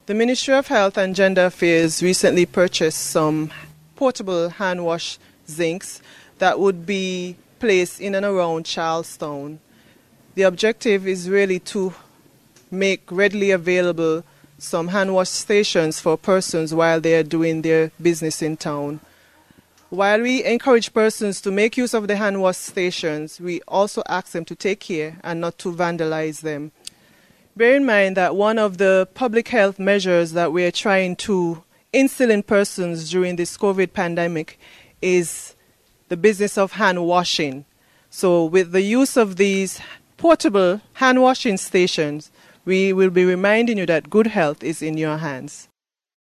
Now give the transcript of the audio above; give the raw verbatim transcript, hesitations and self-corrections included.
The Ministry of Health and Gender Affairs recently purchased some portable hand wash zincs that would be placed in and around Charlestown. The objective is really to make readily available some hand wash stations for persons while they are doing their business in town. While we encourage persons to make use of the hand wash stations, we also ask them to take care and not to vandalize them. Bear in mind that one of the public health measures that we are trying to instill in persons during this COVID pandemic is the business of hand washing. So with the use of these portable hand washing stations, we will be reminding you that good health is in your hands.